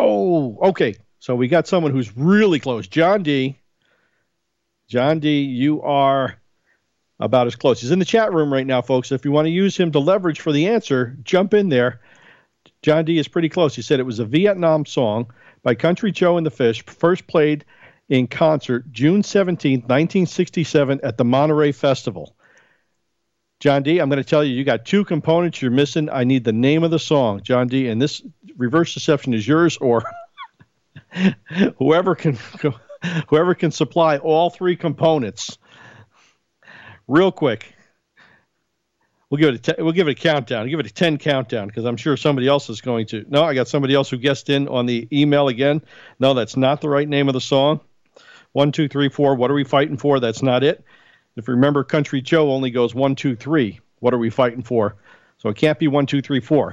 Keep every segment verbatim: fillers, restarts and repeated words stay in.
Oh, okay. So we got someone who's really close. John D. John D, you are about as close. He's in the chat room right now, folks. If you want to use him to leverage for the answer, jump in there. John D is pretty close. He said it was a Vietnam song by Country Joe and the Fish, first played in concert June seventeenth, nineteen sixty-seven at the Monterey Festival. John D, I'm going to tell you, you got two components you're missing. I need the name of the song, John D, and this reverse deception is yours, or whoever can whoever can supply all three components. Real quick. We'll give it a te- we'll give it a countdown. I'll give it a ten countdown because I'm sure somebody else is going to. No, I got somebody else who guessed in on the email again. No, that's not the right name of the song. One, two, three, four. What are we fighting for? That's not it. If you remember, Country Joe only goes one, two, three. What are we fighting for? So it can't be one, two, three, four.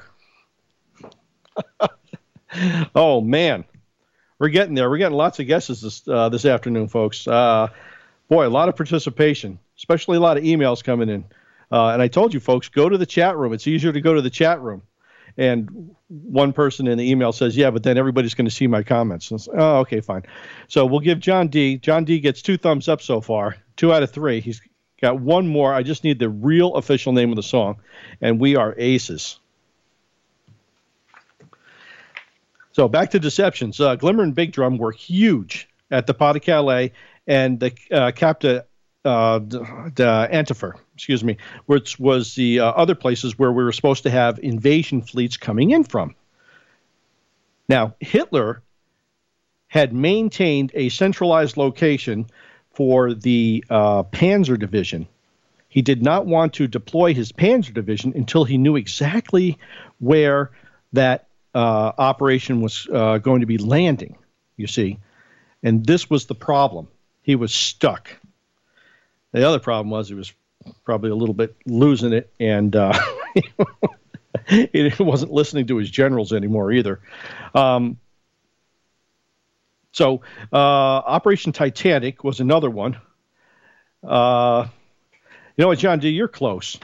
Oh man, we're getting there. We're getting lots of guesses this uh, this afternoon, folks. Uh, boy, a lot of participation, especially a lot of emails coming in. Uh, and I told you, folks, go to the chat room. It's easier to go to the chat room. And one person in the email says, yeah, but then everybody's going to see my comments. And like, oh, okay, fine. So we'll give John D. John D gets two thumbs up so far, two out of three. He's got one more. I just need the real official name of the song. And we are aces. So back to deceptions. Uh, Glimmer and Big Drum were huge at the Pas de Calais and the uh, Capta uh, the Antifer, excuse me, which was the uh, other places where we were supposed to have invasion fleets coming in from. Now, Hitler had maintained a centralized location for the uh, Panzer Division. He did not want to deploy his Panzer Division until he knew exactly where that uh, operation was uh, going to be landing, you see. And this was the problem. He was stuck. The other problem was he was probably a little bit losing it, and uh, he wasn't listening to his generals anymore either. Um, so uh, Operation Titanic was another one. Uh, you know what, John D., you're close.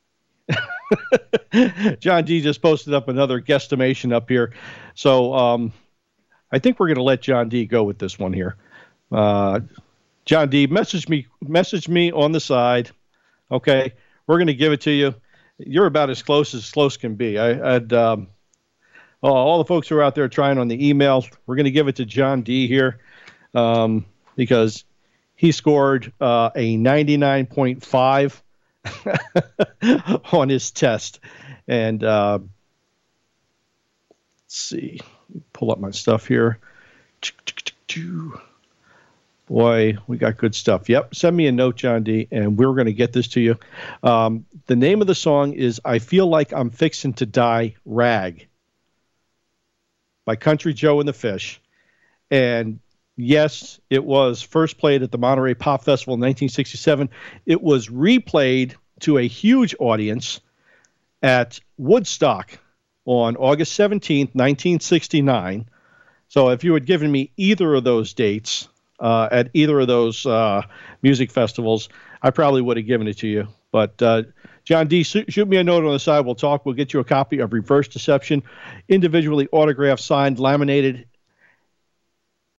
John D. just posted up another guesstimation up here. So um, I think we're going to let John D. go with this one here. Uh, John D., message me, message me on the side. Okay, we're going to give it to you. You're about as close as close can be. I, I'd um, oh, all the folks who are out there trying on the email, we're going to give it to John D. here um, because he scored uh, a ninety-nine point five on his test. And uh, let's see, pull up my stuff here. Boy, we got good stuff. Yep. Send me a note, John D., and we're going to get this to you. Um, the name of the song is I Feel Like I'm Fixin' to Die, Rag, by Country Joe and the Fish. And yes, it was first played at the Monterey Pop Festival in nineteen sixty-seven. It was replayed to a huge audience at Woodstock on August seventeenth, nineteen sixty-nine. So if you had given me either of those dates, Uh, at either of those uh, music festivals, I probably would have given it to you. But uh, John D., shoot me a note on the side. We'll talk. We'll get you a copy of Reverse Deception, individually autographed, signed, laminated,